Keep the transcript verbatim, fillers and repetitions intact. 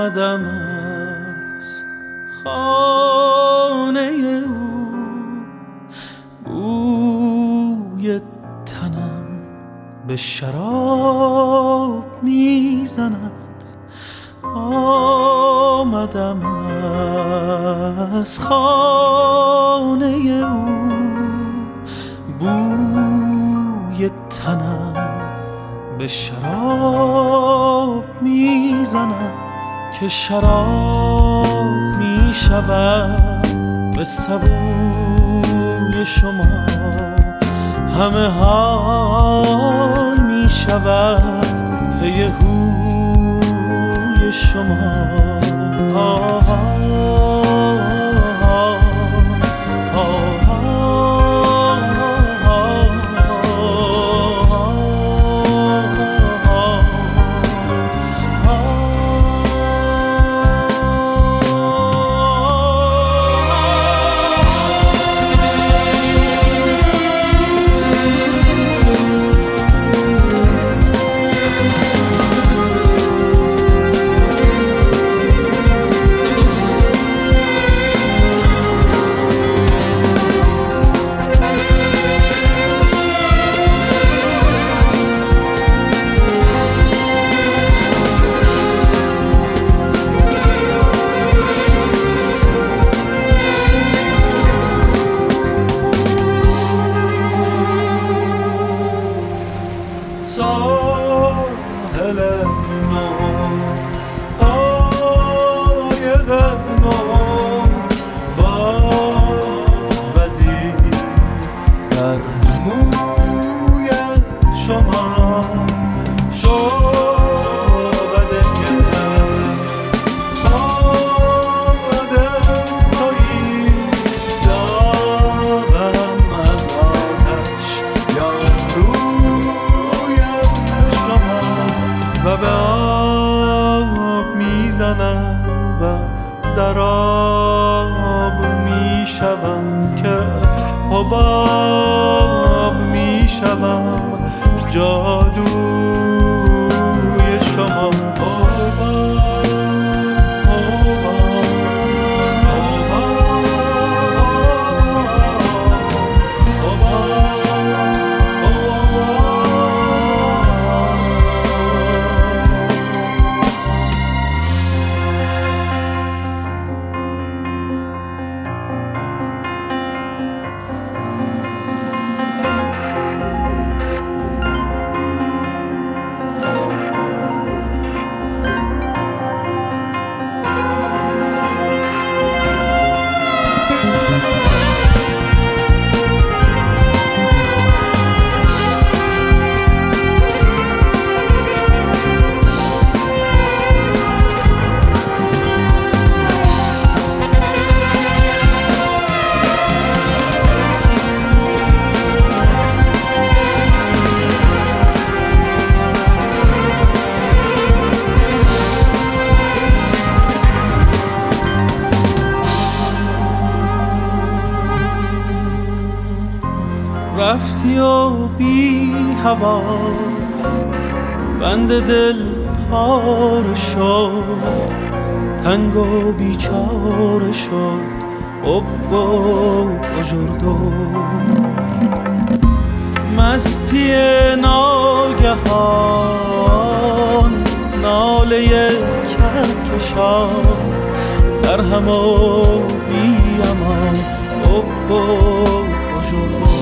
آمدم از خانه او، بوی تنم به شراب میزند. آمدم از خانه او، بوی تنم به شراب میزند. که شراب میشود به سبوی شما، همه های میشود پی هوی شما. آه ساحل نو، قایق نو، با وزیر در موی شما شعبده باده تویی. داغم از آتش یا روی و به آب میزنم و در آب میشوم، که حباب میشوم جادوی شما. رفتی و بی هوا بند دل پاره شد، تنگ و بیچاره شد حب و بزرگو. مستی ناگهان ناله کرکشان، در هم و بی امان حب و بزرگو.